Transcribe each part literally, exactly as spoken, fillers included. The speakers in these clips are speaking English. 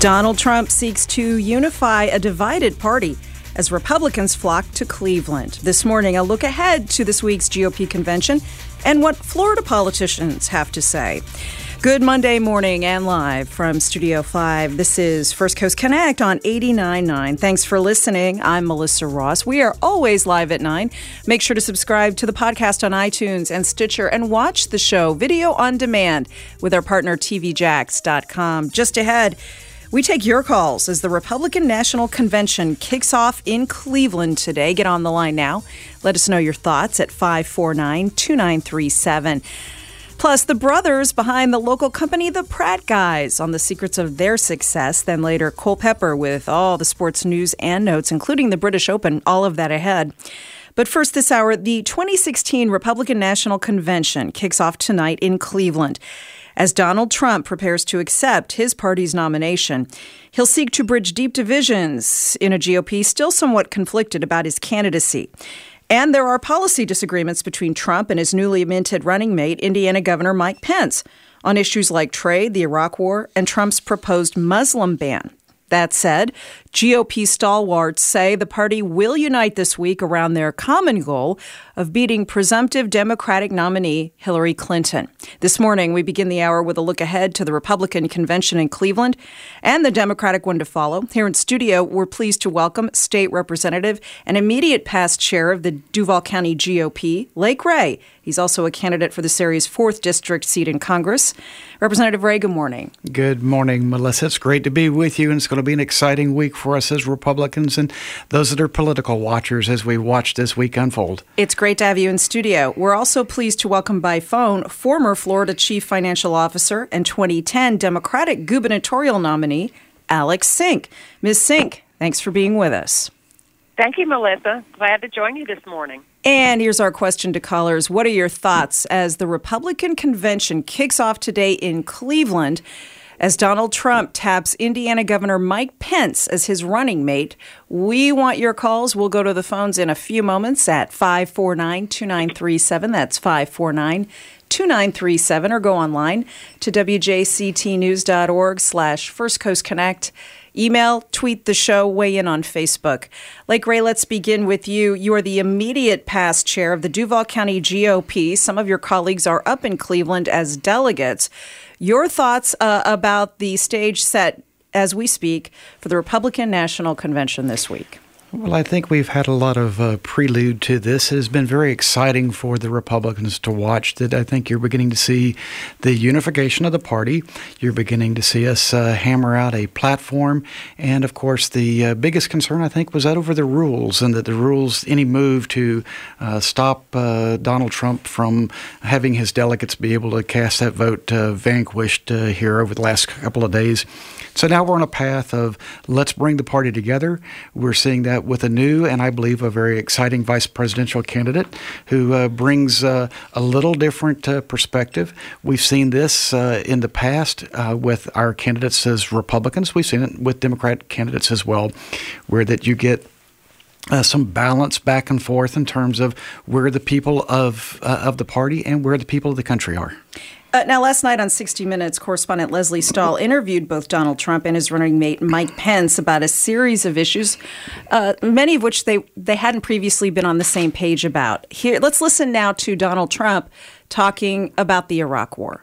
Donald Trump seeks to unify a divided party as Republicans flock to Cleveland. This morning, a look ahead to this week's G O P convention and what Florida politicians have to say. Good Monday morning and live from Studio five. This is First Coast Connect on eighty-nine point nine. Thanks for listening. I'm Melissa Ross. We are always live at nine. Make sure to subscribe to the podcast on iTunes and Stitcher and watch the show video on demand with our partner T V Jacks dot com. Just ahead, we take your calls as the Republican National Convention kicks off in Cleveland today. Get on the line now. Let us know your thoughts at five four nine, two nine three seven. Plus, the brothers behind the local company, the Pratt Guys, on the secrets of their success. Then later, Cole Pepper with all the sports news and notes, including the British Open, all of that ahead. But first this hour, the twenty sixteen Republican National Convention kicks off tonight in Cleveland. As Donald Trump prepares to accept his party's nomination, he'll seek to bridge deep divisions in a G O P still somewhat conflicted about his candidacy. And there are policy disagreements between Trump and his newly minted running mate, Indiana Governor Mike Pence, on issues like trade, the Iraq War, and Trump's proposed Muslim ban. That said, G O P stalwarts say the party will unite this week around their common goal of beating presumptive Democratic nominee Hillary Clinton. This morning, we begin the hour with a look ahead to the Republican convention in Cleveland and the Democratic one to follow. Here in studio, we're pleased to welcome State Representative and immediate past chair of the Duval County G O P, Lake Ray. He's also a candidate for this area's fourth district seat in Congress. Representative Ray, good morning. Good morning, Melissa. It's great to be with you, and it's going to be an exciting week for us as Republicans and those that are political watchers as we watch this week unfold. It's great to have you in studio. We're also pleased to welcome by phone former Florida Chief Financial Officer and twenty ten Democratic gubernatorial nominee, Alex Sink. Miz Sink, thanks for being with us. Thank you, Melissa. Glad to join you this morning. And here's our question to callers. What are your thoughts as the Republican convention kicks off today in Cleveland as Donald Trump taps Indiana Governor Mike Pence as his running mate? We want your calls. We'll go to the phones in a few moments at five four nine, two nine three seven. That's five four nine, two nine three seven. Or go online to W J C T news dot org slash First Coast Connect. Email, tweet the show, weigh in on Facebook. Lake Ray, let's begin with you. You are the immediate past chair of the Duval County G O P. Some of your colleagues are up in Cleveland as delegates. Your thoughts uh, about the stage set as we speak for the Republican National Convention this week? Well, I think we've had a lot of uh, prelude to this. It has been very exciting for the Republicans to watch. That I think you're beginning to see the unification of the party. You're beginning to see us uh, hammer out a platform. And, of course, the uh, biggest concern, I think, was that over the rules and that the rules, any move to uh, stop uh, Donald Trump from having his delegates be able to cast that vote uh, vanquished uh, here over the last couple of days. So now we're on a path of let's bring the party together. We're seeing that with a new and I believe a very exciting vice presidential candidate who uh, brings uh, a little different uh, perspective. We've seen this uh, in the past uh, with our candidates as Republicans. We've seen it with Democratic candidates as well, where that you get Uh, some balance back and forth in terms of where the people of uh, of the party and where the people of the country are. Uh, now, last night on sixty minutes, correspondent Leslie Stahl interviewed both Donald Trump and his running mate Mike Pence about a series of issues, uh, many of which they, they hadn't previously been on the same page about. Here, let's listen now to Donald Trump talking about the Iraq War.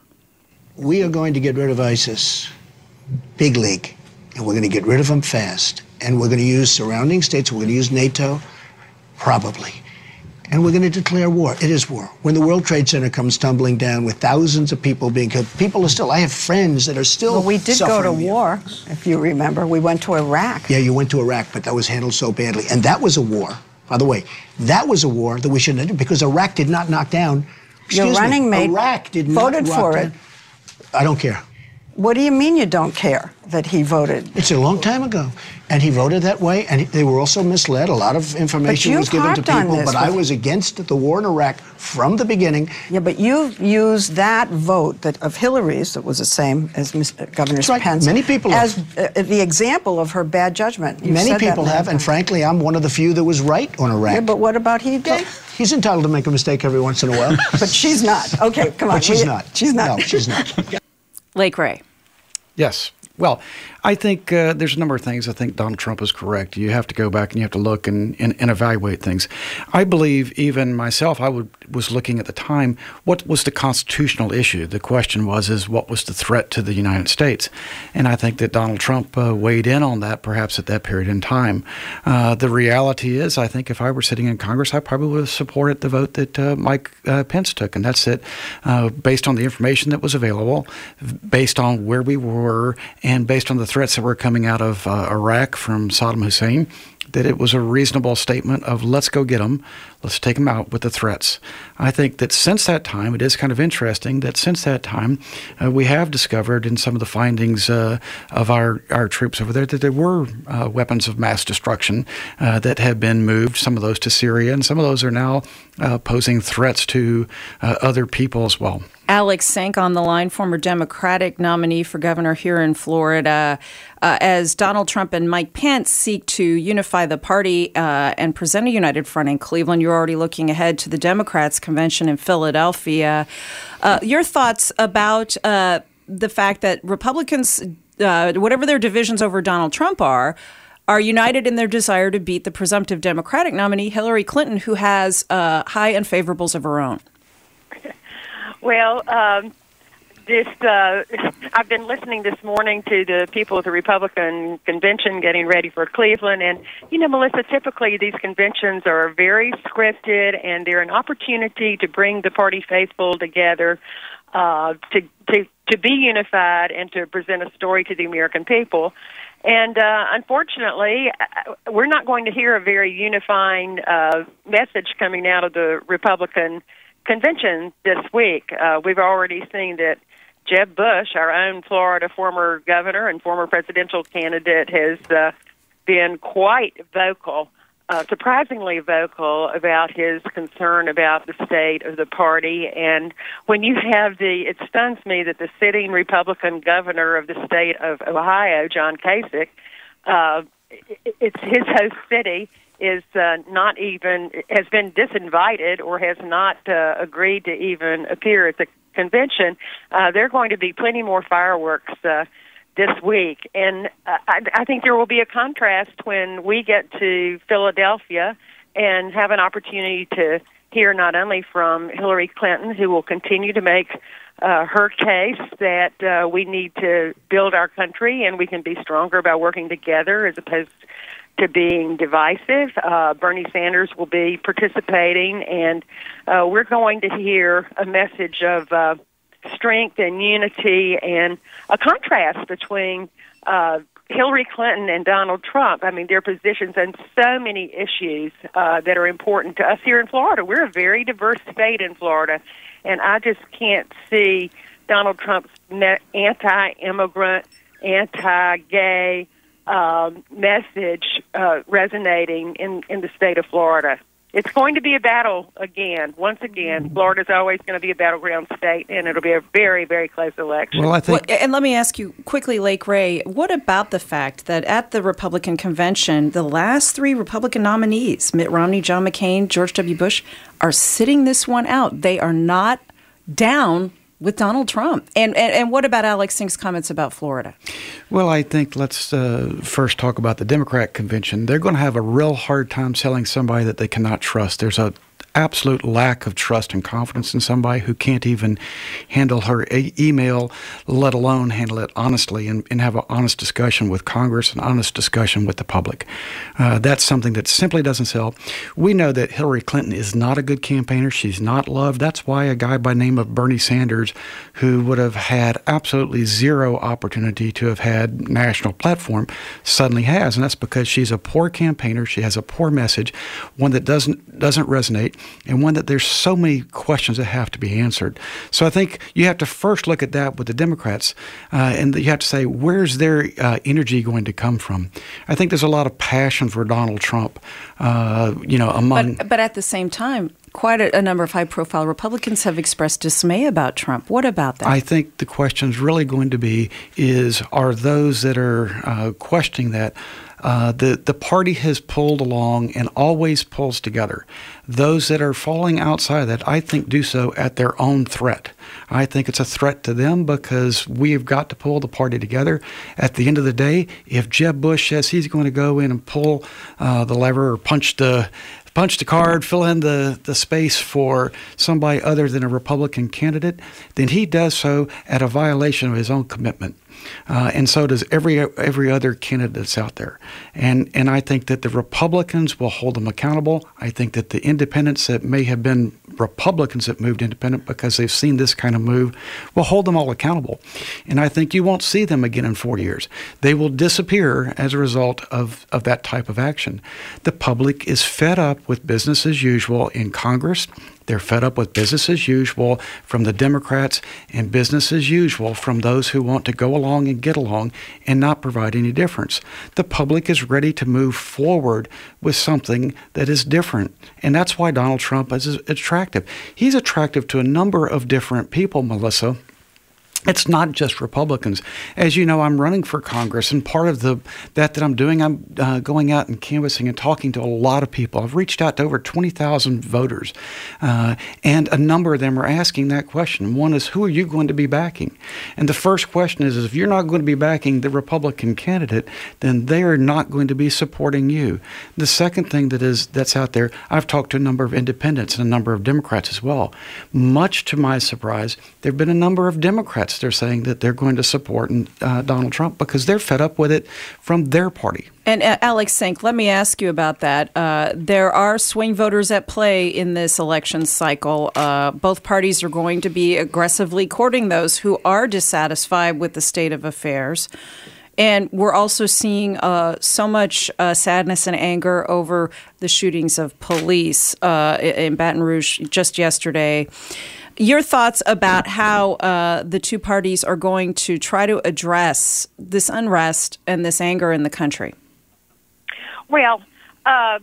We are going to get rid of ISIS, big league, and we're going to get rid of them fast. And we're going to use surrounding states. We're going to use NATO, probably. And we're going to declare war. It is war. When the World Trade Center comes tumbling down with thousands of people being killed, people are still, I have friends that are still Well, we did go to war, if you remember. We went to Iraq. Yeah, you went to Iraq, but that was handled so badly. And that was a war, by the way. That was a war that we shouldn't have done because Iraq did not knock down. Your running me, mate Iraq did voted not for down. it. I don't care. What do you mean you don't care that he voted? It's a long time ago. And he voted that way, and he, they were also misled. A lot of information was given to people, but I was against the war in Iraq from the beginning. Yeah, but you've used that vote that of Hillary's, that was the same as Mister Governor Right. Pence, Many people as have. uh, the example of her bad judgment. You've Many said that people many have, and times. frankly, I'm one of the few that was right on Iraq. Yeah, but what about he? Okay. He's entitled to make a mistake every once in a while. But she's not. Okay, come on. But she's We- not. She's not. No, she's not. Lake Ray. Yes. Well, I think uh, there's a number of things. I think Donald Trump is correct. You have to go back and you have to look and, and, and evaluate things. I believe even myself, I would, was looking at the time, what was the constitutional issue? The question was, is what was the threat to the United States? And I think that Donald Trump uh, weighed in on that perhaps at that period in time. Uh, the reality is, I think if I were sitting in Congress, I probably would have supported the vote that uh, Mike uh, Pence took. And that's it, uh, based on the information that was available, based on where we were, and based on the threats that were coming out of uh, Iraq from Saddam Hussein, that it was a reasonable statement of let's go get them, let's take them out with the threats. I think that since that time, it is kind of interesting that since that time, uh, we have discovered in some of the findings uh, of our, our troops over there that there were uh, weapons of mass destruction uh, that have been moved, some of those to Syria, and some of those are now uh, posing threats to uh, other people as well. Alex Senk on the line, former Democratic nominee for governor here in Florida. Uh, as Donald Trump and Mike Pence seek to unify the party uh, and present a united front in Cleveland, you're already looking ahead to the Democrats' convention in Philadelphia. Uh, your thoughts about uh, the fact that Republicans, uh, whatever their divisions over Donald Trump are, are united in their desire to beat the presumptive Democratic nominee, Hillary Clinton, who has uh, high unfavorables of her own? Well, um, this uh, I've been listening this morning to the people at the Republican convention getting ready for Cleveland. And, you know, Melissa, typically these conventions are very scripted, and they're an opportunity to bring the party faithful together, uh, to, to, to be unified and to present a story to the American people. And uh, unfortunately, we're not going to hear a very unifying uh, message coming out of the Republican convention this week. Uh, we've already seen that Jeb Bush, our own Florida former governor and former presidential candidate, has uh, been quite vocal, uh, surprisingly vocal about his concern about the state of the party. And when you have the, it stuns me that the sitting Republican governor of the state of Ohio, John Kasich, uh, it's his host city, is uh, not even, has been disinvited or has not uh, agreed to even appear at the convention. Uh, there are going to be plenty more fireworks uh, this week. And uh, I, I think there will be a contrast when we get to Philadelphia and have an opportunity to hear not only from Hillary Clinton, who will continue to make uh, her case that uh, we need to build our country and we can be stronger by working together as opposed to being divisive. Uh, Bernie Sanders will be participating, and uh, we're going to hear a message of uh, strength and unity and a contrast between uh, Hillary Clinton and Donald Trump. I mean, their positions on so many issues uh, that are important to us here in Florida. We're a very diverse state in Florida, and I just can't see Donald Trump's anti-immigrant, anti-gay, Um, message uh, resonating in, in the state of Florida. It's going to be a battle again. Once again, Florida's always going to be a battleground state, and it'll be a very, very close election. Well, I think, well, and let me ask you quickly, Lake Ray, what about the fact that at the Republican convention, the last three Republican nominees, Mitt Romney, John McCain, George W. Bush, are sitting this one out? They are not down with Donald Trump. And, and and what about Alex Sink's comments about Florida? Well, I think let's uh, first talk about the Democrat convention. They're going to have a real hard time selling somebody that they cannot trust. There's a absolute lack of trust and confidence in somebody who can't even handle her e- email, let alone handle it honestly and, and have an honest discussion with Congress, an honest discussion with the public. Uh, that's something that simply doesn't sell. We know that Hillary Clinton is not a good campaigner. She's not loved. That's why a guy by the name of Bernie Sanders, who would have had absolutely zero opportunity to have had national platform, suddenly has. And that's because she's a poor campaigner. She has a poor message, one that doesn't doesn't resonate, and one that there's so many questions that have to be answered. So I think you have to first look at that with the Democrats, uh, and you have to say, where's their uh, energy going to come from? I think there's a lot of passion for Donald Trump, uh, you know, among... But, but at the same time, quite a, a number of high-profile Republicans have expressed dismay about Trump. What about that? I think the question is really going to be is, are those that are uh, questioning that Uh, the, the party has pulled along and always pulls together. Those that are falling outside of that, I think, do so at their own threat. I think it's a threat to them because we've got to pull the party together. At the end of the day, if Jeb Bush says he's going to go in and pull uh, the lever or punch the punch the card, fill in the, the space for somebody other than a Republican candidate, then he does so at a violation of his own commitment. Uh, and so does every every other candidate that's out there. And and I think that the Republicans will hold them accountable. I think that the independents that may have been Republicans that moved independent because they've seen this kind of move will hold them all accountable. And I think you won't see them again in four years. They will disappear as a result of, of that type of action. The public is fed up with business as usual in Congress. They're fed up with business as usual from the Democrats and business as usual from those who want to go along and get along and not provide any difference. The public is ready to move forward with something that is different. And that's why Donald Trump is attractive. He's attractive to a number of different people, Melissa. It's not just Republicans. As you know, I'm running for Congress, and part of the that that I'm doing, I'm uh, going out and canvassing and talking to a lot of people. I've reached out to over twenty thousand voters, uh, and a number of them are asking that question. One is, who are you going to be backing? And the first question is, is if you're not going to be backing the Republican candidate, then they are not going to be supporting you. The second thing that is that's out there, I've talked to a number of independents and a number of Democrats as well. Much to my surprise, there have been a number of Democrats they're saying that they're going to support uh, Donald Trump because they're fed up with it from their party. And uh, Alex Sink, let me ask you about that. Uh, there are swing voters at play in this election cycle. Uh, both parties are going to be aggressively courting those who are dissatisfied with the state of affairs. And we're also seeing uh, so much uh, sadness and anger over the shootings of police uh, in Baton Rouge just yesterday. Your thoughts about how uh, the two parties are going to try to address this unrest and this anger in the country? Well, uh,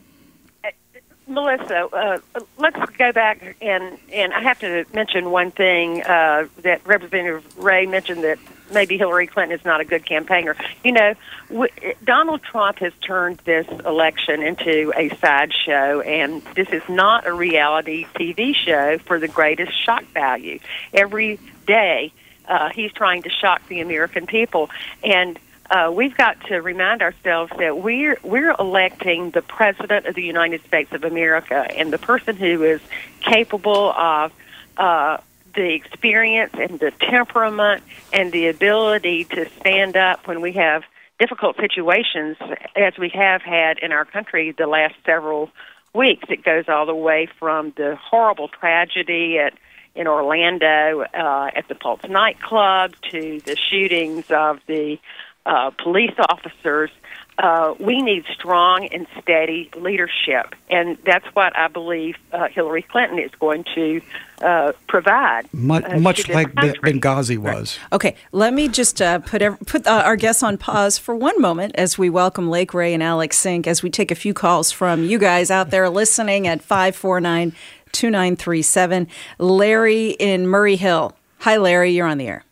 Melissa, uh, let's go back and, and I have to mention one thing uh, that Representative Ray mentioned, that maybe Hillary Clinton is not a good campaigner. You know, w- Donald Trump has turned this election into a sideshow, and this is not a reality T V show for the greatest shock value. Every day, uh, he's trying to shock the American people, and Uh, we've got to remind ourselves that we're we're electing the President of the United States of America, and the person who is capable of uh, the experience and the temperament and the ability to stand up when we have difficult situations, as we have had in our country the last several weeks. It goes all the way from the horrible tragedy at in Orlando uh, at the Pulse nightclub to the shootings of the Uh, police officers. Uh, we need strong and steady leadership, and that's what I believe uh, Hillary Clinton is going to uh, provide. Much, uh, much like Benghazi was. Okay, let me just uh, put every, put uh, our guests on pause for one moment as we welcome Lake Ray and Alex Sink, as we take a few calls from you guys out there listening at five four nine, two nine three seven. Larry in Murray Hill. Hi, Larry. You're on the air.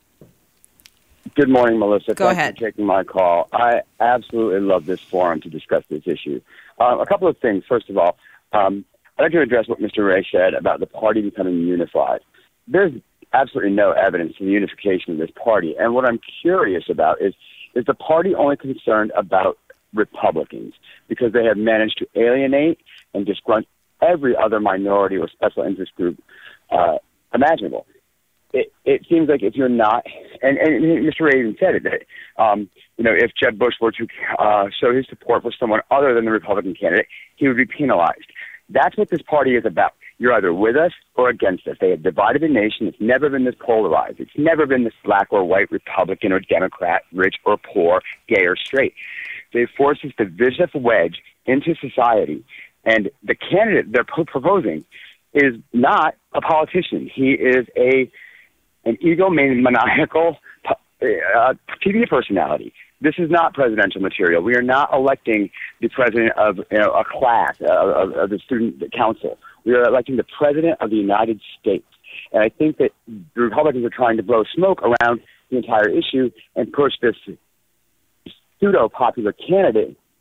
Good morning, Melissa. Go Thanks ahead. for taking my call. I absolutely love this forum to discuss this issue. Uh, a couple of things. First of all, um, I'd like to address what Mister Ray said about the party becoming unified. There's absolutely no evidence of the unification of this party. And what I'm curious about is, is the party only concerned about Republicans because they have managed to alienate and disgrunt every other minority or special interest group uh, imaginable. It, it seems like if you're not, and, and Mister Ray even said it, that, um, you know, if Jeb Bush were to uh, show his support for someone other than the Republican candidate, he would be penalized. That's what this party is about. You're either with us or against us. They have divided the nation. It's never been this polarized. It's never been this black or white, Republican or Democrat, rich or poor, gay or straight. They force this divisive wedge into society, and the candidate they're proposing is not a politician. He is a an egomaniacal uh, T V personality. This is not presidential material. We are not electing the president of you know, a class, uh, of, of the student council. We are electing the president of the United States. And I think that the Republicans are trying to blow smoke around the entire issue and push this pseudo-popular candidate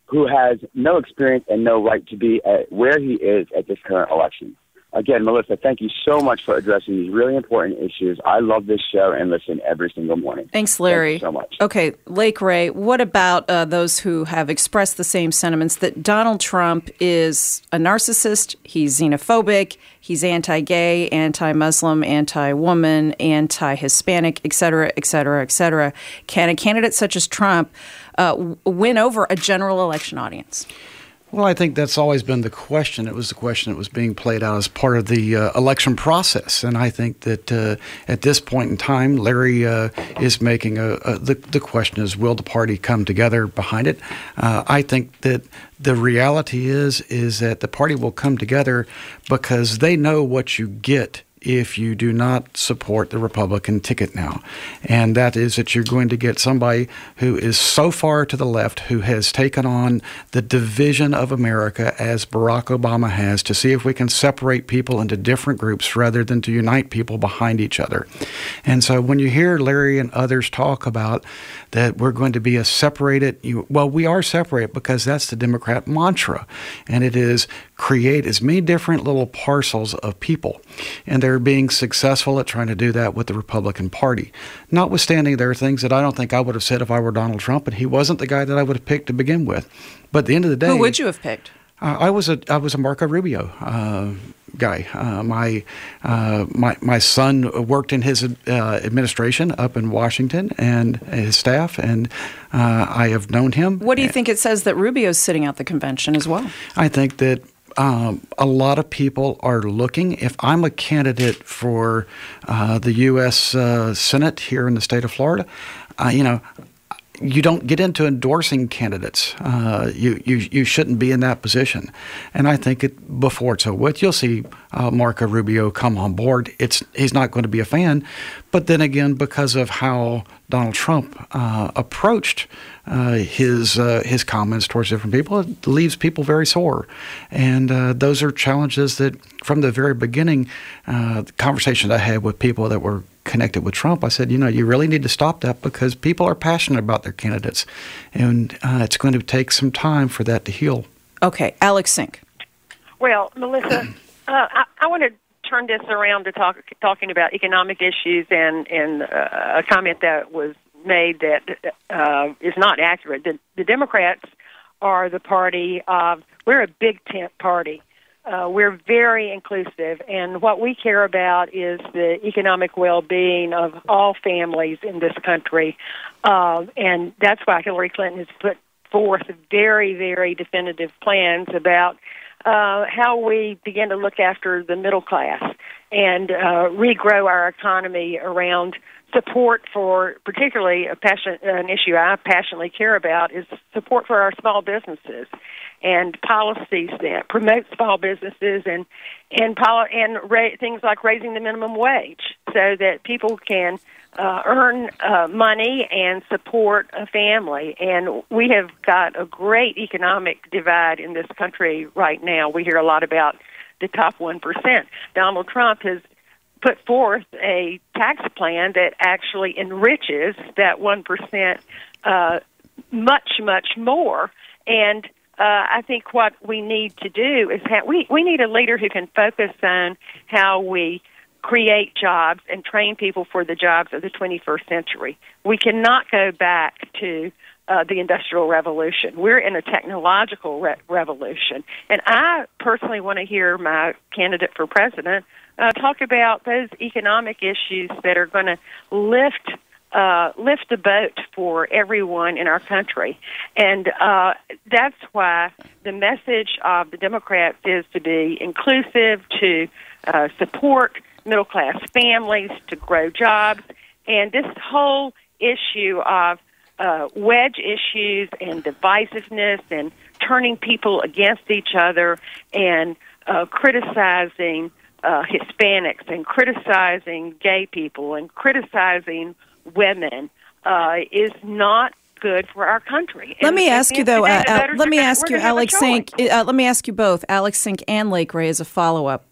who has no experience and no right to be at where he is at this current election. Again, Melissa, thank you so much for addressing these really important issues. I love this show and listen every single morning. Thanks, Larry. Thank you so much. Okay, Lake Ray, what about uh, those who have expressed the same sentiments that Donald Trump is a narcissist, he's xenophobic, he's anti-gay, anti-Muslim, anti-woman, anti-Hispanic, et cetera, et cetera, et cetera? Can a candidate such as Trump uh, win over a general election audience? Well, I think that's always been the question. It was the question that was being played out as part of the uh, election process. And I think that uh, at this point in time, Larry uh, is making a, a the, the question is, will the party come together behind it? Uh, I think that the reality is, is that the party will come together because they know what you get if you do not support the Republican ticket now. And that is that you're going to get somebody who is so far to the left, who has taken on the division of America as Barack Obama has, to see if we can separate people into different groups rather than to unite people behind each other. And so when you hear Larry and others talk about that we're going to be a separated, you, well, we are separated because that's the Democrat mantra. And it is create as many different little parcels of people. And they're being successful at trying to do that with the Republican Party. Notwithstanding, there are things that I don't think I would have said if I were Donald Trump, and he wasn't the guy that I would have picked to begin with. But at the end of the day, who would you have picked? Uh, I was a I was a Marco Rubio uh, guy. Uh, my uh, my my son worked in his uh, administration up in Washington and his staff, and uh, I have known him. What do you think it says that Rubio's sitting out the convention as well? I think that Um, a lot of people are looking. If I'm a candidate for uh, the U S Uh, Senate here in the state of Florida, uh, you know, you don't get into endorsing candidates. Uh, you, you you shouldn't be in that position. And I think it, before it's over with, you'll see uh, Marco Rubio come on board. It's he's not going to be a fan. But then again, because of how Donald Trump uh, approached uh, his uh, his comments towards different people, it leaves people very sore. And uh, those are challenges that, from the very beginning, uh, the conversations I had with people that were connected with Trump, I said, you know, you really need to stop that because people are passionate about their candidates, and uh, it's going to take some time for that to heal. Okay, Alex Sink. Well, Melissa, uh, I, I want to turn this around to talk talking about economic issues and and uh, a comment that was made that uh, is not accurate. The, the Democrats are the party of we're a big tent party. Uh, we're very inclusive, and what we care about is the economic well-being of all families in this country, uh, and that's why Hillary Clinton has put forth very, very definitive plans about uh, how we begin to look after the middle class and uh, regrow our economy around support for, particularly a passion, an issue I passionately care about, is support for our small businesses and policies that promote small businesses and and poli- and ra- things like raising the minimum wage so that people can uh, earn uh, money and support a family. And we have got a great economic divide in this country right now. We hear a lot about the top one percent. Donald Trump has put forth a tax plan that actually enriches that one percent uh, much, much more. And Uh, I think what we need to do is have, we, we need a leader who can focus on how we create jobs and train people for the jobs of the twenty-first century. We cannot go back to uh, the Industrial Revolution. We're in a technological re- revolution. And I personally want to hear my candidate for president uh, talk about those economic issues that are going to lift Uh, lift the boat for everyone in our country. And uh, that's why the message of the Democrats is to be inclusive, to uh, support middle-class families, to grow jobs. And this whole issue of uh, wedge issues and divisiveness and turning people against each other and uh, criticizing uh, Hispanics and criticizing gay people and criticizing women uh, is not good for our country. Let and me ask you though. Uh, uh, let me ask you, Alex Sink. Uh, let me ask you both, Alex Sink and Lake Ray, as a follow-up.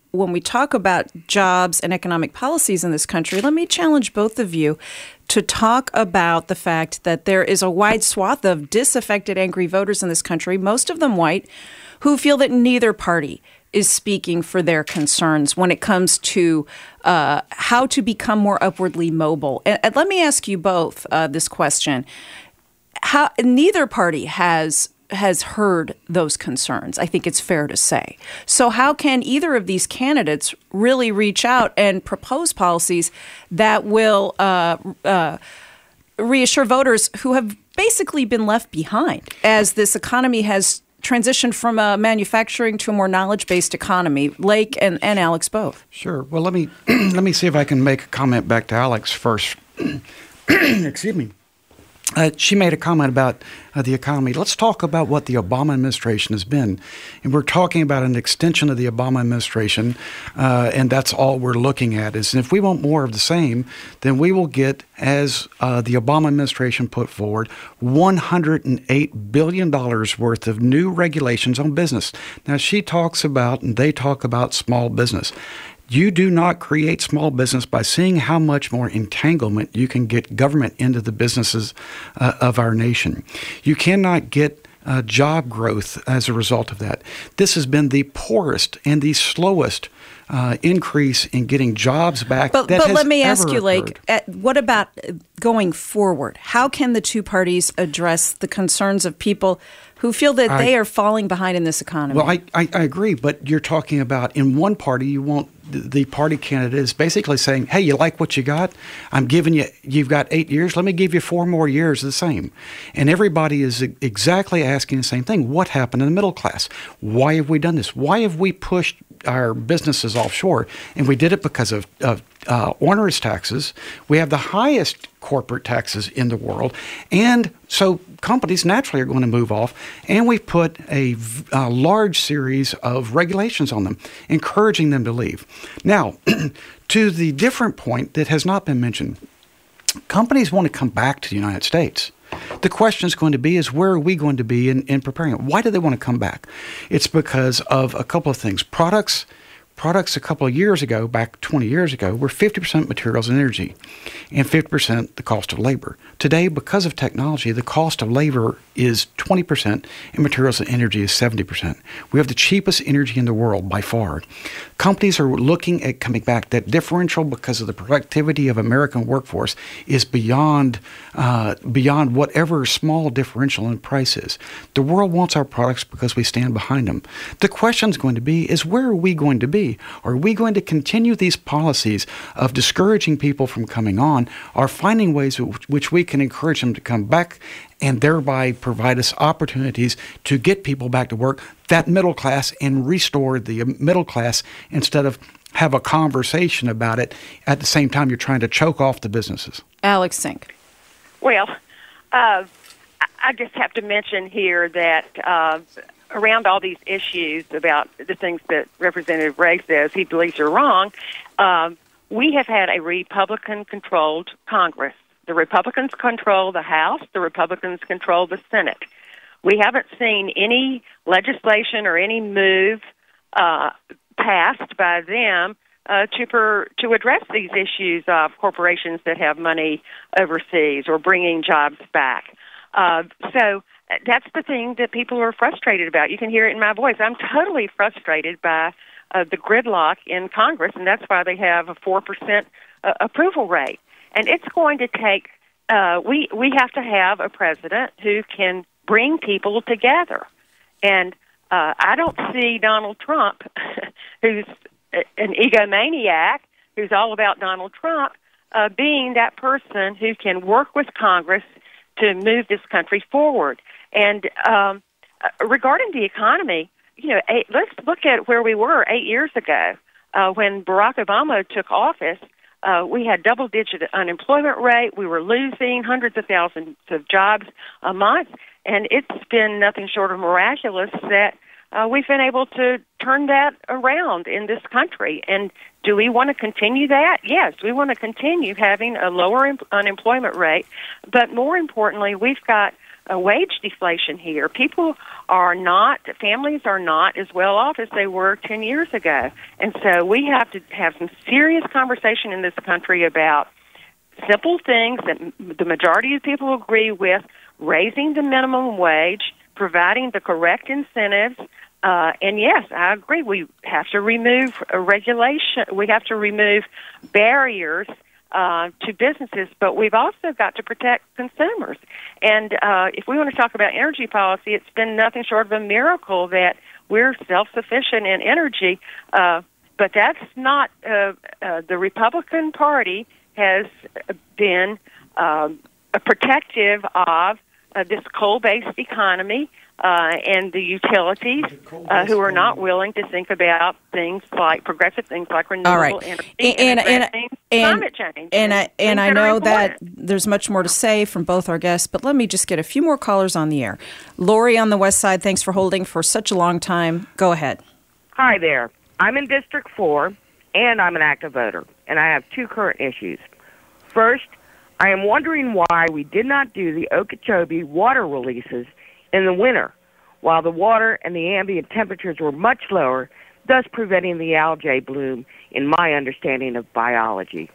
when we talk about jobs and economic policies in this country, let me challenge both of you to talk about the fact that there is a wide swath of disaffected, angry voters in this country, most of them white, who feel that neither party is speaking for their concerns when it comes to uh, how to become more upwardly mobile. And, and let me ask you both uh, this question. How neither party has has heard those concerns, I think it's fair to say. So how can either of these candidates really reach out and propose policies that will uh, uh, reassure voters who have basically been left behind as this economy has transitioned from a manufacturing to a more knowledge-based economy? Lake and, and Alex both. Sure. Well, let me let me see if I can make a comment back to Alex first. Excuse me. Uh, she made a comment about uh, the economy. Let's talk about what the Obama administration has been. And we're talking about an extension of the Obama administration, uh, and that's all we're looking at. Is if we want more of the same, then we will get, as uh, the Obama administration put forward, one hundred eight billion dollars worth of new regulations on business. Now, she talks about, and they talk about, small business. You do not create small business by seeing how much more entanglement you can get government into the businesses uh, of our nation. You cannot get uh, job growth as a result of that. This has been the poorest and the slowest uh, increase in getting jobs back. But, that but has let me ask ever you, Lake, occurred. what about going forward? How can the two parties address the concerns of people who feel that I, they are falling behind in this economy? Well, I, I, I agree, but you're talking about in one party, you want the party candidate is basically saying, hey, you like what you got? I'm giving you, you've got eight years. Let me give you four more years of the same. And everybody is exactly asking the same thing. What happened in the middle class? Why have we done this? Why have we pushed our businesses offshore? And we did it because of, of uh, onerous taxes. We have the highest corporate taxes in the world. And so companies naturally are going to move off. And we've put a, a large series of regulations on them, encouraging them to leave. Now, to the different point that has not been mentioned, companies want to come back to the United States. The question is going to be is where are we going to be in, in preparing it? Why do they want to come back? It's because of a couple of things. Products Products a couple of years ago, back twenty years ago, were fifty percent materials and energy and fifty percent the cost of labor. Today, because of technology, the cost of labor is twenty percent and materials and energy is seventy percent. We have the cheapest energy in the world by far. Companies are looking at coming back. That differential, because of the productivity of American workforce, is beyond uh, beyond whatever small differential in price is. The world wants our products because we stand behind them. The question is going to be is where are we going to be? Are we going to continue these policies of discouraging people from coming on, or finding ways which, which we can encourage them to come back and thereby provide us opportunities to get people back to work, that middle class, and restore the middle class instead of have a conversation about it at the same time you're trying to choke off the businesses? Alex Sink. Well, uh, I just have to mention here that uh, around all these issues about the things that Representative Ray says he believes are wrong, um, we have had a Republican-controlled Congress. The Republicans control the House. The Republicans control the Senate. We haven't seen any legislation or any move uh, passed by them uh, to per, to address these issues of corporations that have money overseas or bringing jobs back. Uh, so that's the thing that people are frustrated about. You can hear it in my voice. I'm totally frustrated by uh, the gridlock in Congress, and that's why they have a four percent uh, approval rate. And it's going to take, uh, we, we have to have a president who can bring people together. And uh, I don't see Donald Trump, who's an egomaniac, who's all about Donald Trump, uh, being that person who can work with Congress to move this country forward. And um, regarding the economy, you know, eight, let's look at where we were eight years ago uh, when Barack Obama took office. Uh, we had double-digit unemployment rate. We were losing hundreds of thousands of jobs a month, and it's been nothing short of miraculous that uh, we've been able to turn that around in this country. And do we want to continue that? Yes, we want to continue having a lower em- unemployment rate, but more importantly, we've got a wage deflation here. People are not, families are not as well off as they were ten years ago. And so we have to have some serious conversation in this country about simple things that the majority of people agree with: raising the minimum wage, providing the correct incentives. Uh, and yes, I agree. We have to remove a regulation. We have to remove barriers uh, to businesses, but we've also got to protect consumers. And uh, if we want to talk about energy policy, it's been nothing short of a miracle that we're self-sufficient in energy. Uh, but that's not uh, uh, the Republican Party has been um, a protective of uh, this coal-based economy. Uh, and the utilities uh, who are not willing to think about things like progressive things like renewable All right. energy and, and, and, and climate change. And, I, and I know that important. There's much more to say from both our guests, but let me just get a few more callers on the air. Lori on the West Side, thanks for holding for such a long time. Go ahead. Hi there. I'm in District four, and I'm an active voter, and I have two current issues. First, I am wondering why we did not do the Okeechobee water releases in the winter, while the water and the ambient temperatures were much lower, thus preventing the algae bloom, in my understanding of biology.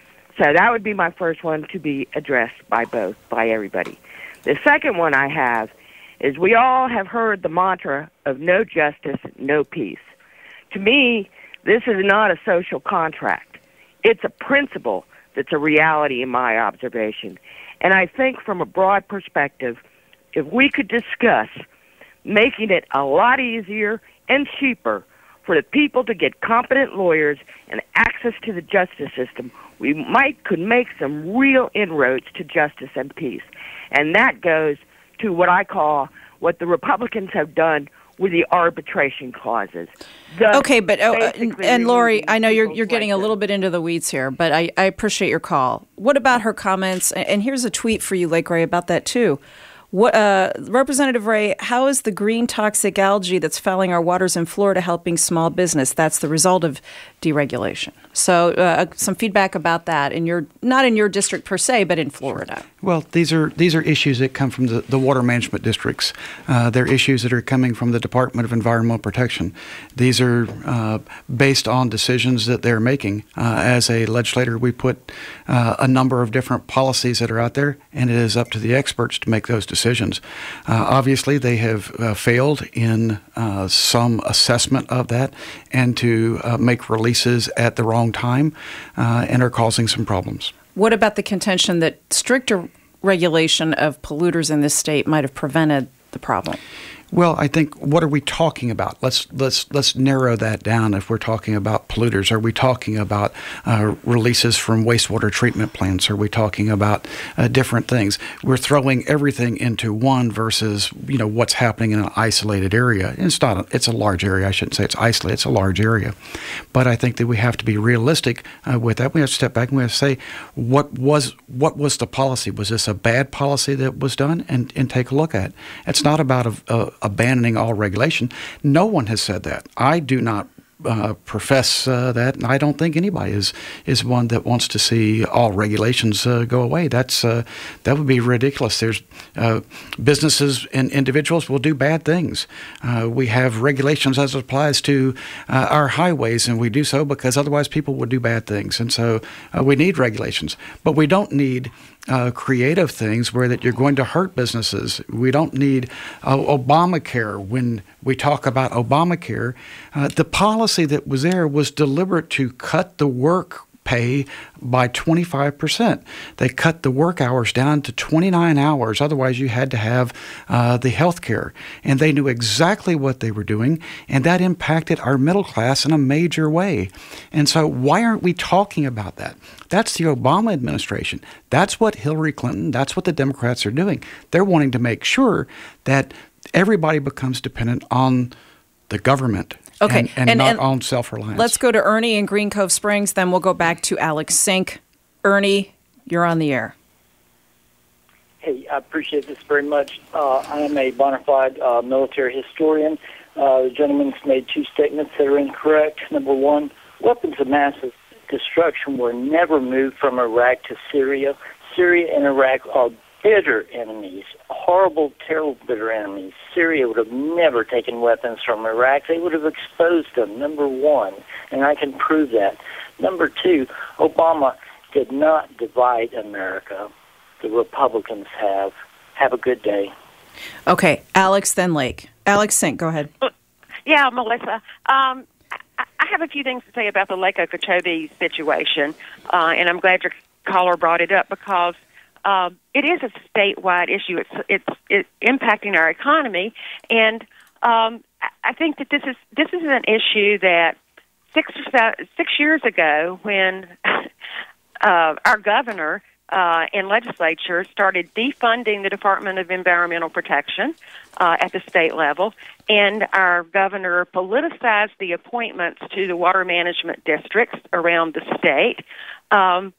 So that would be my first one to be addressed by both, by everybody. The second one I have is we all have heard the mantra of no justice, no peace. To me, this is not a social contract. It's a principle that's a reality in my observation. And I think from a broad perspective, if we could discuss making it a lot easier and cheaper for the people to get competent lawyers and access to the justice system, we might could make some real inroads to justice and peace. And that goes to what I call what the Republicans have done with the arbitration clauses. Thus, okay, but oh, and, and Lori, I know you're you're getting like a little bit into the weeds here, but I, I appreciate your call. What about her comments? And here's a tweet for you, Lake Ray, about that too. What, uh, Representative Ray, how is the green toxic algae that's fouling our waters in Florida helping small business? That's the result of deregulation. So uh, some feedback about that, in your not in your district per se, but in Florida. Well, these are these are issues that come from the, the water management districts. Uh, they're issues that are coming from the Department of Environmental Protection. These are uh, based on decisions that they're making. Uh, as a legislator, we put uh, a number of different policies that are out there, and it is up to the experts to make those decisions. Uh, obviously, they have uh, failed in uh, some assessment of that and to uh, make releases at the wrong time uh, and are causing some problems. What about the contention that stricter regulation of polluters in this state might have prevented the problem? Well, I think, what are we talking about? Let's let's let's narrow that down. If we're talking about polluters, are we talking about uh, releases from wastewater treatment plants? Are we talking about uh, different things? We're throwing everything into one versus, you know, what's happening in an isolated area. And it's not. A, it's a large area. I shouldn't say it's isolated. It's a large area. But I think that we have to be realistic uh, with that. We have to step back and we have to say, what was what was the policy? Was this a bad policy that was done? And and take a look at it. It's not about a, a abandoning all regulation. No one has said that. I do not uh, profess uh, that, and I don't think anybody is is one that wants to see all regulations uh, go away. That's uh, that would be ridiculous. There's uh, businesses and individuals will do bad things. Uh, we have regulations as it applies to uh, our highways, and we do so because otherwise people would do bad things. And so uh, we need regulations, but we don't need Uh, creative things where that you're going to hurt businesses. We don't need uh, Obamacare. When we talk about Obamacare, uh, the policy that was there was deliberate to cut the work pay by twenty-five percent. They cut the work hours down to twenty-nine hours. Otherwise, you had to have uh, the health care. And they knew exactly what they were doing, and that impacted our middle class in a major way. And so why aren't we talking about that? That's the Obama administration. That's what Hillary Clinton, that's what the Democrats are doing. They're wanting to make sure that everybody becomes dependent on the government. Okay, and, and, and not and on self-reliance. Let's go to Ernie in Green Cove Springs, then we'll go back to Alex Sink. Ernie, you're on the air. Hey, I appreciate this very much. Uh, I am a bona fide uh, military historian. Uh, the gentleman's made two statements that are incorrect. Number one, weapons of massive destruction were never moved from Iraq to Syria. Syria and Iraq are bitter enemies, horrible, terrible, bitter enemies. Syria would have never taken weapons from Iraq. They would have exposed them, number one, and I can prove that. Number two, Obama did not divide America. The Republicans have. Have a good day. Okay, Alex, then Lake. Alex Sink, go ahead. Yeah, Melissa. Um, I, I have a few things to say about the Lake Okeechobee situation, uh, and I'm glad your caller brought it up because um, it is a statewide issue. It's it's it's impacting our economy, and um, I think that this is this is an issue that six or seven, six years ago, when uh, our governor uh, and legislature started defunding the Department of Environmental Protection uh, at the state level, and our governor politicized the appointments to the water management districts around the state. Um,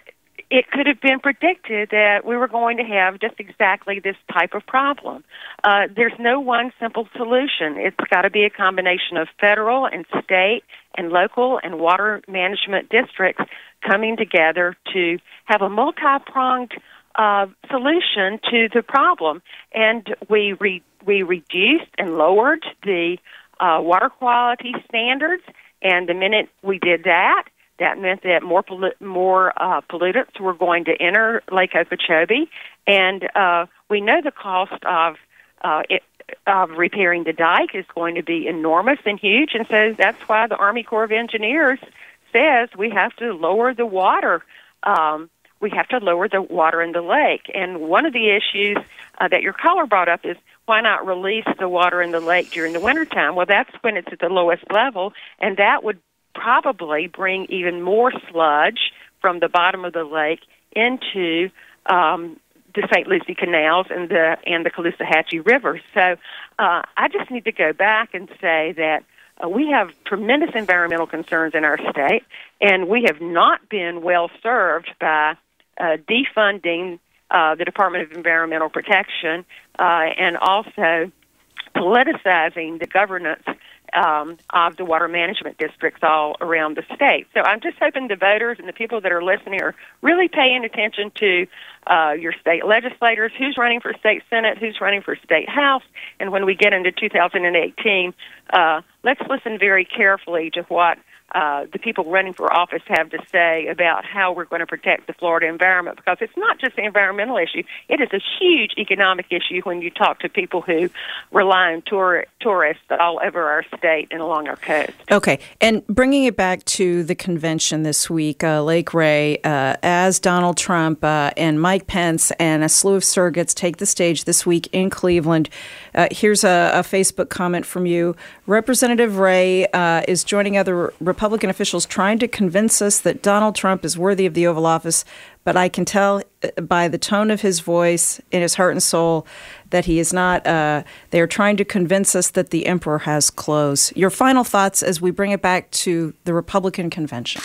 It could have been predicted that we were going to have just exactly this type of problem. Uh, there's no one simple solution. It's got to be a combination of federal and state and local and water management districts coming together to have a multi-pronged uh, solution to the problem. And we re- we reduced and lowered the uh, water quality standards, and the minute we did that, that meant that more pollu- more uh, pollutants were going to enter Lake Okeechobee, and uh, we know the cost of uh, it, of repairing the dike is going to be enormous and huge, and so that's why the Army Corps of Engineers says we have to lower the water. Um, we have to lower the water in the lake, and one of the issues uh, that your caller brought up is why not release the water in the lake during the wintertime? Well, that's when it's at the lowest level, and that would probably bring even more sludge from the bottom of the lake into um, the Saint Lucie canals and the and the Caloosahatchee River. So uh, I just need to go back and say that uh, we have tremendous environmental concerns in our state, and we have not been well served by uh, defunding uh, the Department of Environmental Protection uh, and also politicizing the governance Um, of the water management districts all around the state. So I'm just hoping the voters and the people that are listening are really paying attention to uh, your state legislators, who's running for state senate, who's running for state house, and when we get into two thousand eighteen, uh, let's listen very carefully to what uh, the people running for office have to say about how we're going to protect the Florida environment, because it's not just an environmental issue. It is a huge economic issue when you talk to people who rely on tour- tourists all over our state and along our coast. Okay, and bringing it back to the convention this week, uh, Lake Ray, uh, as Donald Trump uh, and Mike Pence and a slew of surrogates take the stage this week in Cleveland, uh, here's a, a Facebook comment from you. Representative Ray uh, is joining other Republican officials trying to convince us that Donald Trump is worthy of the Oval Office, but I can tell by the tone of his voice, in his heart and soul, that he is not. Uh, they are trying to convince us that the emperor has clothes. Your final thoughts as we bring it back to the Republican convention.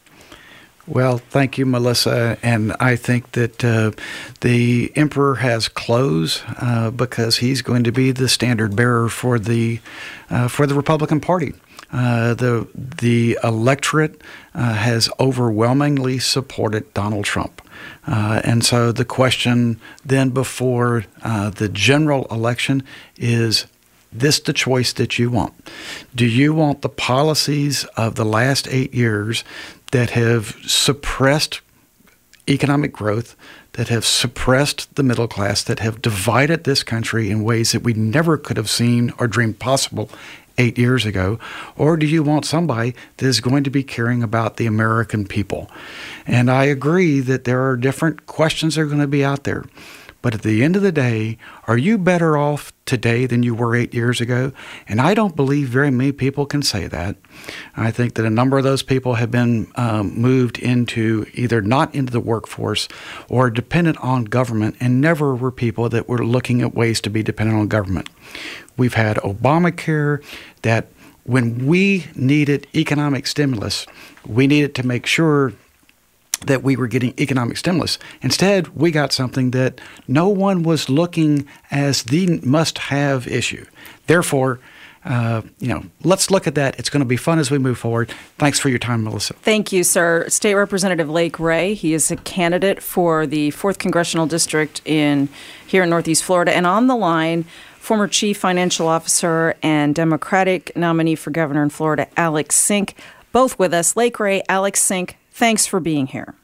Well, thank you, Melissa. And I think that uh, the emperor has clothes uh, because he's going to be the standard bearer for the uh, for the Republican Party. Uh, the the electorate uh, has overwhelmingly supported Donald Trump. Uh, and so the question then before uh, the general election is, this the choice that you want? Do you want the policies of the last eight years that have suppressed economic growth, that have suppressed the middle class, that have divided this country in ways that we never could have seen or dreamed possible eight years ago? Or do you want somebody that is going to be caring about the American people? And I agree that there are different questions that are going to be out there. But at the end of the day, are you better off today than you were eight years ago? And I don't believe very many people can say that. I think that a number of those people have been um, moved into either not into the workforce or dependent on government, and never were people that were looking at ways to be dependent on government. We've had Obamacare that when we needed economic stimulus, we needed to make sure that we were getting economic stimulus. Instead, we got something that no one was looking as the must-have issue. Therefore, uh, you know, let's look at that. It's going to be fun as we move forward. Thanks for your time, Melissa. Thank you, sir. State Representative Lake Ray. He is a candidate for the fourth Congressional District in here in Northeast Florida. And on the line, former Chief Financial Officer and Democratic nominee for governor in Florida, Alex Sink, both with us. Lake Ray, Alex Sink, thanks for being here.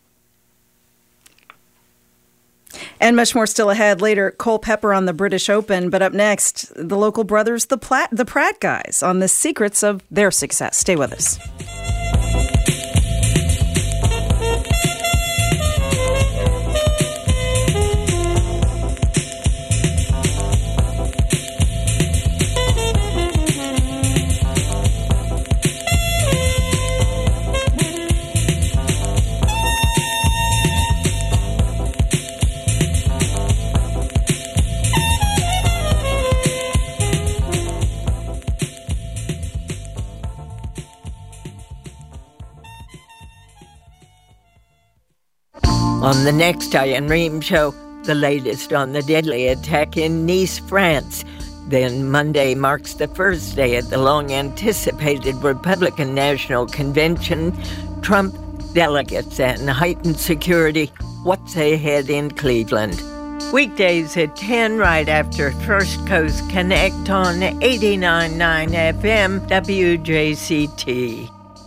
And much more still ahead. Later, Cole Pepper on the British Open. But up next, the local brothers, the, Platt, the Pratt guys, on the secrets of their success. Stay with us. On the next Diane Rehm Show, the latest on the deadly attack in Nice, France. Then Monday marks the first day at the long-anticipated Republican National Convention. Trump delegates and heightened security. What's ahead in Cleveland? Weekdays at ten, right after First Coast Connect on eighty-nine point nine F M W J C T.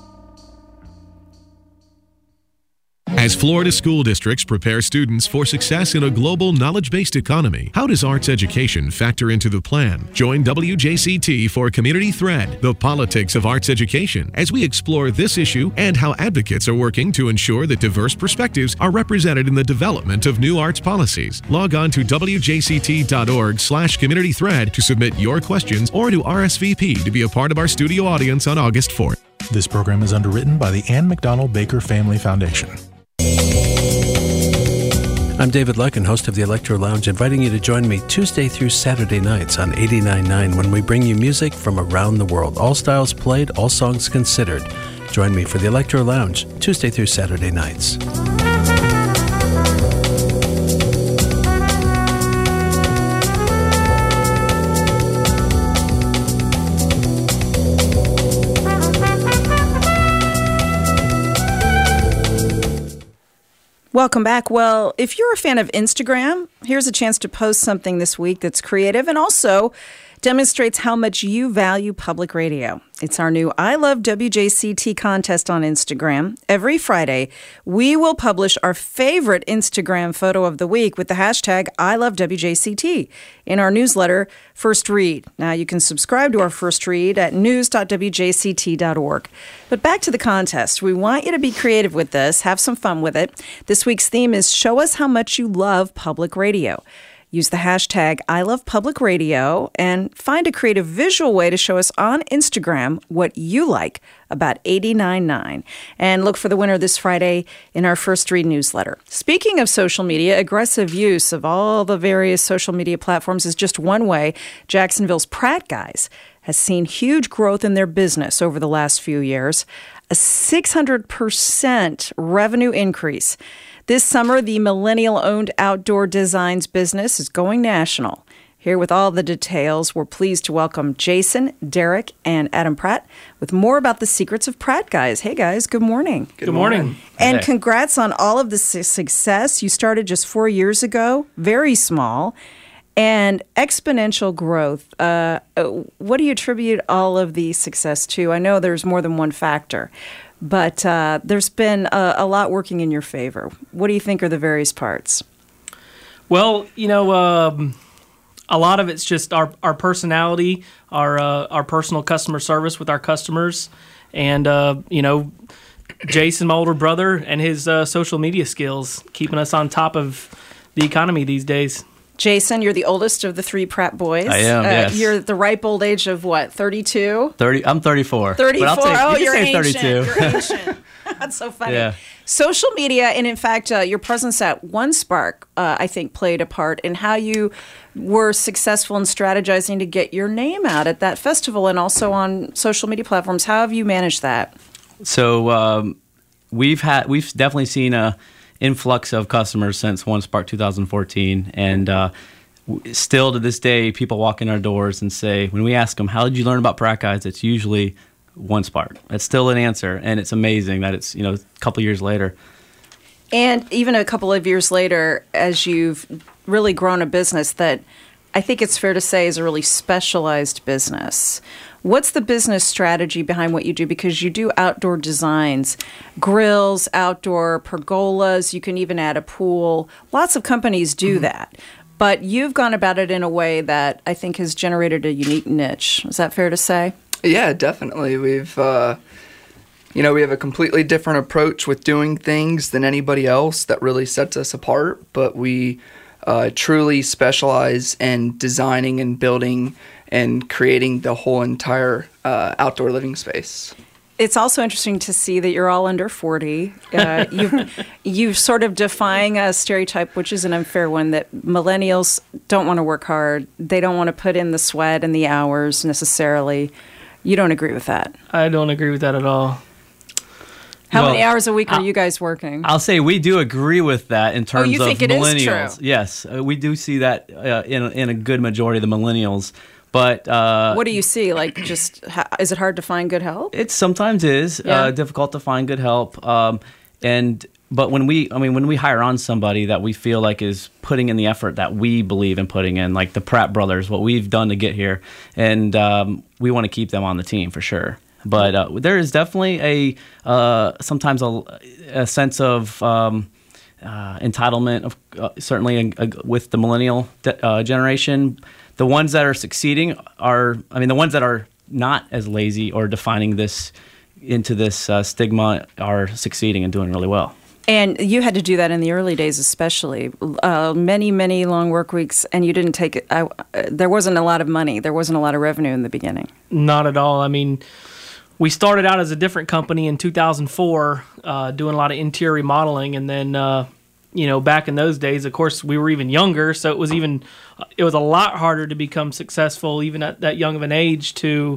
As Florida school districts prepare students for success in a global knowledge-based economy, how does arts education factor into the plan? Join W J C T for Community Thread, the politics of arts education, as we explore this issue and how advocates are working to ensure that diverse perspectives are represented in the development of new arts policies. Log on to W J C T dot org slash community thread to submit your questions or to R S V P to be a part of our studio audience on August fourth. This program is underwritten by the Ann McDonald Baker Family Foundation. I'm David Lucken, host of the Electro Lounge, inviting you to join me Tuesday through Saturday nights on eighty-nine point nine when we bring you music from around the world. All styles played, all songs considered. Join me for the Electro Lounge Tuesday through Saturday nights. Welcome back. Well, if you're a fan of Instagram, here's a chance to post something this week that's creative and also demonstrates how much you value public radio. It's our new I Love W J C T contest on Instagram. Every Friday, we will publish our favorite Instagram photo of the week with the hashtag I Love W J C T in our newsletter, First Read. Now, you can subscribe to our First Read at news dot w j c t dot org. But back to the contest. We want you to be creative with this, have some fun with it. This week's theme is Show Us How Much You Love Public Radio. Use the hashtag I Love Public Radio and find a creative visual way to show us on Instagram what you like about eighty-nine point nine. And look for the winner this Friday in our First Read newsletter. Speaking of social media, aggressive use of all the various social media platforms is just one way Jacksonville's Pratt guys has seen huge growth in their business over the last few years, a six hundred percent revenue increase. This summer, the millennial-owned outdoor designs business is going national. Here with all the details, we're pleased to welcome Jason, Derek, and Adam Pratt with more about the secrets of Pratt guys. Hey, guys, good morning. Good, good morning. morning. And hey. Congrats on all of the su- success. You started just four years ago, very small, and exponential growth. Uh, what do you attribute all of the success to? I know there's more than one factor. But uh, there's been a, a lot working in your favor. What do you think are the various parts? Well, you know, um, a lot of it's just our, our personality, our uh, our personal customer service with our customers, and, uh, you know, Jason, my older brother, and his uh, social media skills, keeping us on top of the economy these days. Jason, you're the oldest of the three Pratt boys. I am, uh, yes. You're at the ripe old age of what, thirty-two? thirty. I'm thirty-four. thirty-four. But I'll take, oh, you you're can say ancient. thirty-two. You're ancient. That's so funny. Yeah. Social media, and in fact, uh, your presence at One Spark, uh, I think, played a part in how you were successful in strategizing to get your name out at that festival and also on social media platforms. How have you managed that? So um, we've had we've definitely seen a influx of customers since One Spark two thousand fourteen, and uh, still to this day, people walk in our doors and say, when we ask them, "How did you learn about Pratt Guys?" It's usually One Spark. That's still an answer, and it's amazing that it's, you know, a couple years later. And even a couple of years later, as you've really grown a business that I think it's fair to say is a really specialized business. What's the business strategy behind what you do? Because you do outdoor designs, grills, outdoor pergolas, you can even add a pool. Lots of companies do mm-hmm. that. But you've gone about it in a way that I think has generated a unique niche. Is that fair to say? Yeah, definitely. We've, uh, you know, we have a completely different approach with doing things than anybody else that really sets us apart. But we uh, truly specialize in designing and building and creating the whole entire uh, outdoor living space. It's also interesting to see that you're all under forty. Uh, you've, you've sort of defying a stereotype, which is an unfair one, that millennials don't want to work hard. They don't want to put in the sweat and the hours necessarily. You don't agree with that? I don't agree with that at all. How well, many hours a week are I'll, you guys working? I'll say we do agree with that in terms oh, you of think it millennials. Is true? Yes, uh, we do see that uh, in, in a good majority of the millennials. But uh, what do you see? Like, just ha- is it hard to find good help? It sometimes is yeah. uh, difficult to find good help. Um, and but when we, I mean, when we hire on somebody that we feel like is putting in the effort that we believe in putting in, like the Pratt brothers, what we've done to get here, and um, we want to keep them on the team for sure. But uh, there is definitely a uh, sometimes a, a sense of um, uh, entitlement, of uh, certainly in, uh, with the millennial de- uh, generation. The ones that are succeeding are, I mean, the ones that are not as lazy or defining this into this uh, stigma are succeeding and doing really well. And you had to do that in the early days, especially uh, many, many long work weeks, and you didn't take it. Uh, there wasn't a lot of money. There wasn't a lot of revenue in the beginning. Not at all. I mean, we started out as a different company in two thousand four, uh, doing a lot of interior remodeling, and then. Uh, You know, back in those days, of course, we were even younger, so it was even it was a lot harder to become successful, even at that young of an age, to,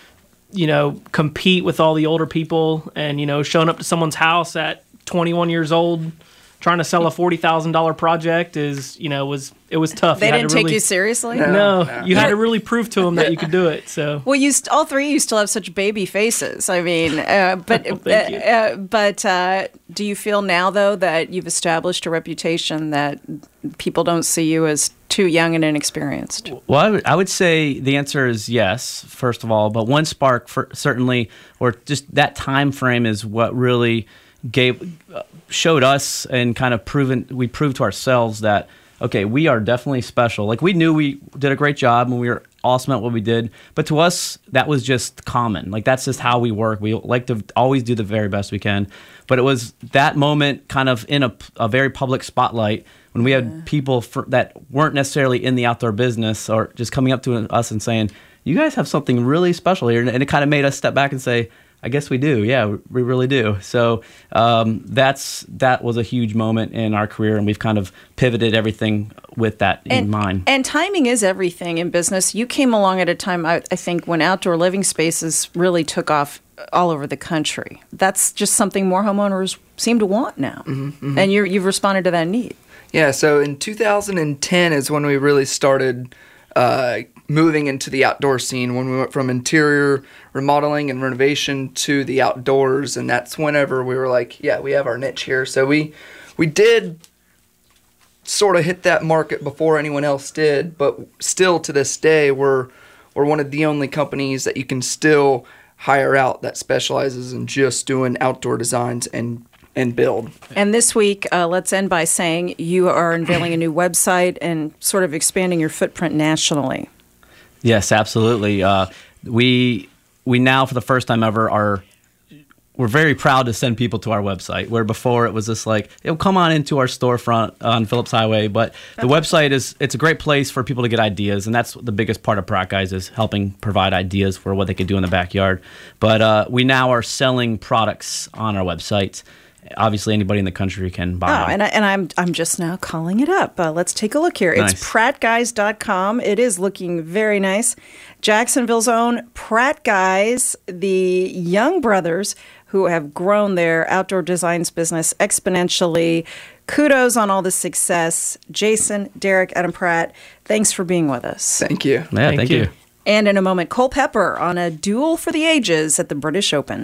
you know, compete with all the older people, and, you know, showing up to someone's house at twenty-one years old, trying to sell a forty thousand dollars project is, you know, was it was tough. They you didn't to take really, you seriously? No, No, no. You had to really prove to them that you could do it. So, well, you st- all three of you still have such baby faces. I mean, uh, but oh, thank you. uh, uh, but uh, do you feel now though that you've established a reputation that people don't see you as too young and inexperienced? Well, I would, I would say the answer is yes, first of all. But One Spark for, certainly, or just that time frame is what really gave uh, showed us and kind of proven we proved to ourselves that okay, we are definitely special. Like we knew we did a great job and we were awesome at what we did, but to us that was just common. Like that's just how we work. We like to always do the very best we can. But it was that moment kind of in a, a very public spotlight when we had yeah. people for, that weren't necessarily in the outdoor business or just coming up to us and saying, "You guys have something really special here," and it kind of made us step back and say, I guess we do. Yeah, we really do. So um, that's that was a huge moment in our career, and we've kind of pivoted everything with that and, in mind. And timing is everything in business. You came along at a time, I, I think, when outdoor living spaces really took off all over the country. That's just something more homeowners seem to want now, mm-hmm, mm-hmm. and you're, you've responded to that need. Yeah, so in two thousand ten is when we really started uh, moving into the outdoor scene, when we went from interior remodeling and renovation to the outdoors, and that's whenever we were like, yeah, we have our niche here. So we we did sort of hit that market before anyone else did, but still to this day, we're we're one of the only companies that you can still hire out that specializes in just doing outdoor designs and and build. And this week, uh, let's end by saying you are unveiling a new website and sort of expanding your footprint nationally. Yes, absolutely. Uh, we we now, for the first time ever, are we're very proud to send people to our website. Where before it was just like, it'll come on into our storefront on Phillips Highway. But the website is it's a great place for people to get ideas, and that's the biggest part of Pratt Guys is helping provide ideas for what they could do in the backyard. But uh, we now are selling products on our website. Obviously, anybody in the country can buy. Oh, and, I, and I'm I'm just now calling it up. Uh, let's take a look here. Nice. It's pratt guys dot com. It is looking very nice. Jacksonville's own Pratt Guys, the young brothers who have grown their outdoor designs business exponentially. Kudos on all the success. Jason, Derek, Adam Pratt, thanks for being with us. Thank you. Yeah, thank, thank you. you. And in a moment, Cole Pepper on a duel for the ages at the British Open.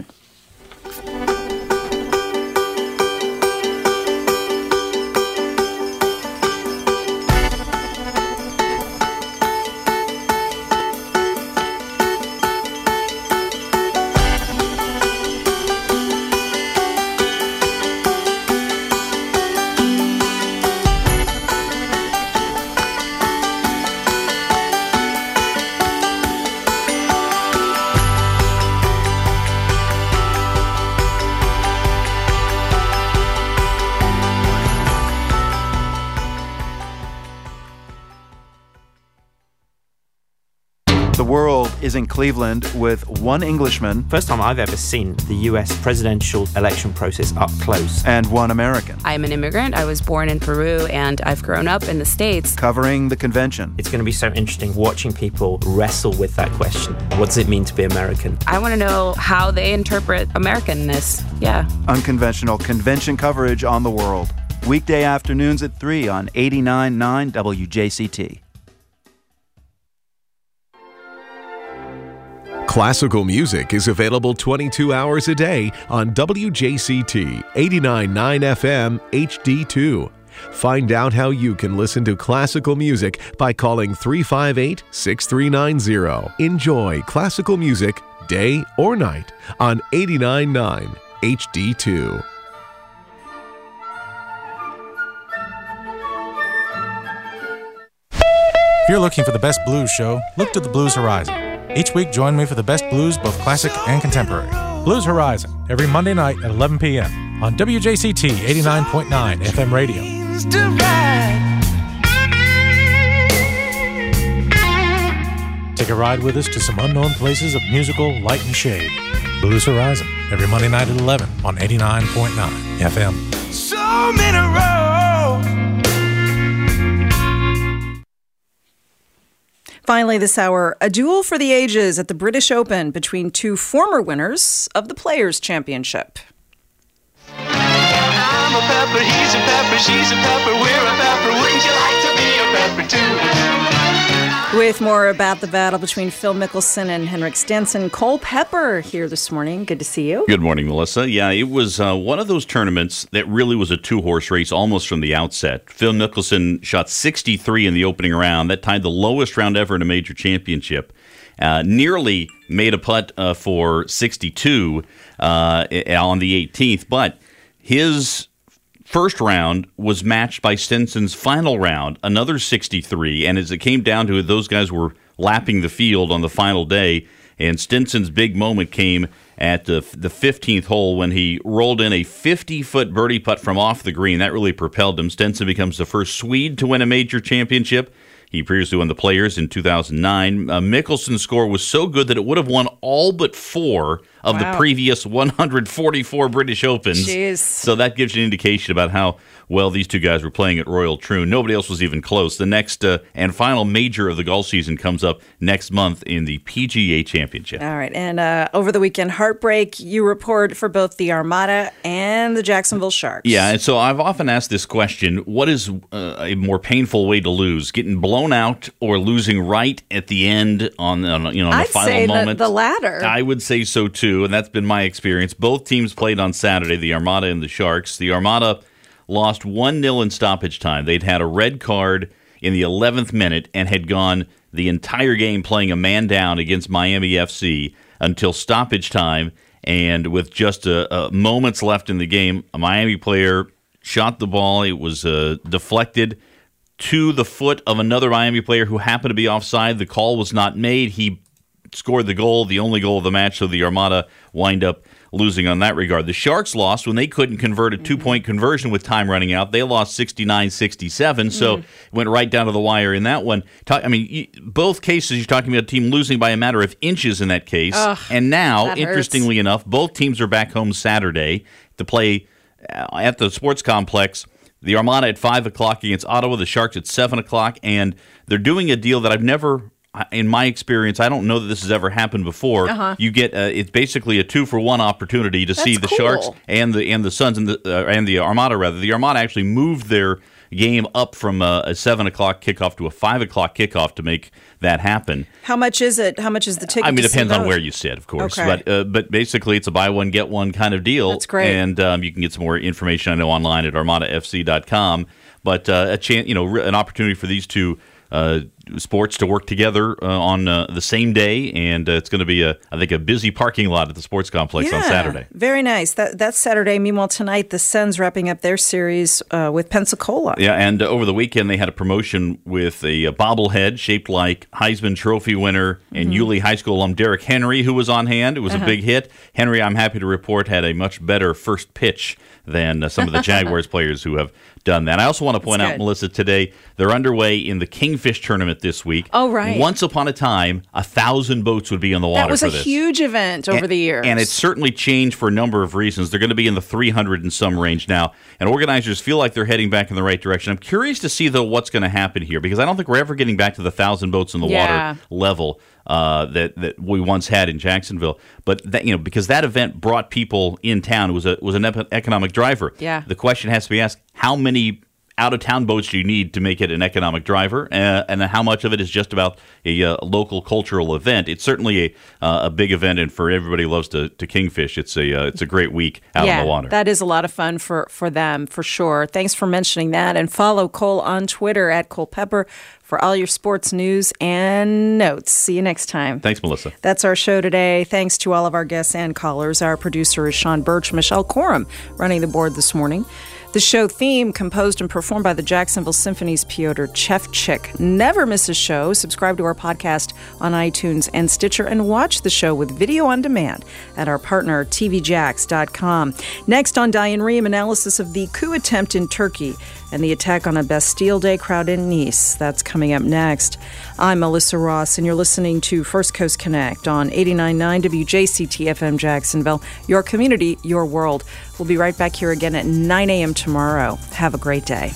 The world is in Cleveland with one Englishman. First time I've ever seen the U S presidential election process up close. And one American. I'm an immigrant. I was born in Peru and I've grown up in the States. Covering the convention. It's going to be so interesting watching people wrestle with that question. What does it mean to be American? I want to know how they interpret Americanness. Yeah. Unconventional convention coverage on the world. Weekday afternoons at three on eighty-nine point nine W J C T. Classical music is available twenty-two hours a day on W J C T eighty-nine point nine F M H D two. Find out how you can listen to classical music by calling three five eight, six three nine zero. Enjoy classical music day or night on eighty-nine point nine H D two. If you're looking for the best blues show, look to the Blues Horizon. Each week, join me for the best blues, both classic and contemporary. Blues Horizon, every Monday night at eleven p.m. on W J C T eighty-nine point nine F M radio. Take a ride with us to some unknown places of musical light and shade. Blues Horizon, every Monday night at eleven on eighty-nine point nine F M. So many roads. Finally this hour, a duel for the ages at the British Open between two former winners of the Players' Championship. I'm a pepper, he's a pepper, she's a pepper, we're a pepper, wouldn't you like to be a pepper too? With more about the battle between Phil Mickelson and Henrik Stenson, Cole Pepper here this morning. Good to see you. Good morning, Melissa. Yeah, it was uh, one of those tournaments that really was a two-horse race almost from the outset. Phil Mickelson shot sixty-three in the opening round. That tied the lowest round ever in a major championship. Uh, nearly made a putt uh, for sixty-two uh, on the eighteenth, but his first round was matched by Stenson's final round, another sixty-three, and as it came down to it, those guys were lapping the field on the final day, and Stenson's big moment came at the, the fifteenth hole when he rolled in a fifty-foot birdie putt from off the green. That really propelled him. Stenson becomes the first Swede to win a major championship. He previously won the Players in two thousand nine. Uh, Mickelson's score was so good that it would have won all but four of wow. the previous one hundred forty-four British Opens. Jeez. So that gives you an indication about how well these two guys were playing at Royal Troon. Nobody else was even close. The next uh, and final major of the golf season comes up next month in the P G A Championship. All right. And uh, over the weekend, heartbreak, you report for both the Armada and the Jacksonville Sharks. Yeah, and so I've often asked this question, what is uh, a more painful way to lose? Getting blown out or losing right at the end on, on you know, on the I'd final say moment? The, the latter. I would say so too, and that's been my experience. Both teams played on Saturday, the Armada and the Sharks. The Armada lost one nil in stoppage time. They'd had a red card in the eleventh minute and had gone the entire game playing a man down against Miami F C until stoppage time. And with just a, a moments left in the game, a Miami player shot the ball. It was uh, deflected to the foot of another Miami player who happened to be offside. The call was not made. He scored the goal, the only goal of the match, so the Armada wind up losing on that regard. The Sharks lost when they couldn't convert a two-point conversion with time running out. They lost sixty-nine sixty-seven, so mm. went right down to the wire in that one. I mean, both cases, you're talking about a team losing by a matter of inches in that case. Ugh, and now, interestingly enough, both teams are back home Saturday to play at the sports complex. The Armada at five o'clock against Ottawa, the Sharks at seven o'clock, and they're doing a deal that I've never in my experience, I don't know that this has ever happened before. Uh-huh. You get uh, it's basically a two for one opportunity to That's see the cool. Sharks and the and the Suns and the uh, and the Armada rather. The Armada actually moved their game up from a, a seven o'clock kickoff to a five o'clock kickoff to make that happen. How much is it? How much is the ticket? I mean, to it depends see on those? where you sit, of course. Okay. But uh, but basically, it's a buy one get one kind of deal. That's great. And um, you can get some more information, I know, online at armada f c dot com. But uh, a chance, you know, an opportunity for these two uh, sports to work together uh, on uh, the same day, and uh, it's going to be a, I think, a busy parking lot at the sports complex Yeah, on Saturday. Very nice. That that's Saturday. Meanwhile, tonight the Suns wrapping up their series uh, with Pensacola. Yeah, and uh, over the weekend they had a promotion with a, a bobblehead shaped like Heisman Trophy winner and Mhm. Yulee High School alum Derrick Henry, who was on hand. It was Uh-huh. a big hit. Henry, I'm happy to report, had a much better first pitch than uh, some of the Jaguars players who have done that. I also want to point That's out, good. Melissa, today they're underway in the Kingfish tournament this week. Oh, right. Once upon a time, a thousand boats would be on the water That was for a this. huge event over And- the years. And it's certainly changed for a number of reasons. They're going to be in the three hundred and some range now. And organizers feel like they're heading back in the right direction. I'm curious to see, though, what's going to happen here, because I don't think we're ever getting back to the one thousand boats in the Yeah. water level uh, that, that we once had in Jacksonville. But, that, you know, because that event brought people in town. It was, a, was an ep- economic driver. Yeah. The question has to be asked, how many out-of-town boats do you need to make it an economic driver, uh, and how much of it is just about a uh, local cultural event? It's certainly a uh, a big event, and for everybody who loves to, to kingfish, it's a uh, it's a great week out yeah, on the water. that is a lot of fun for, for them, for sure. Thanks for mentioning that. And follow Cole on Twitter at Cole Pepper for all your sports news and notes. See you next time. Thanks, Melissa. That's our show today. Thanks to all of our guests and callers. Our producer is Sean Birch, Michelle Coram running the board this morning. The show theme, composed and performed by the Jacksonville Symphony's Pyotr Chevchik. Never miss a show. Subscribe to our podcast on iTunes and Stitcher, and watch the show with video on demand at our partner, T V Jacks dot com. Next on Diane Rehm, analysis of the coup attempt in Turkey and the attack on a Bastille Day crowd in Nice. That's coming up next. I'm Melissa Ross, and you're listening to First Coast Connect on eighty-nine point nine W J C T F M Jacksonville. Your community, your world. We'll be right back here again at nine a.m. tomorrow. Have a great day.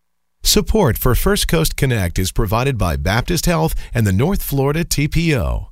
Support for First Coast Connect is provided by Baptist Health and the North Florida T P O.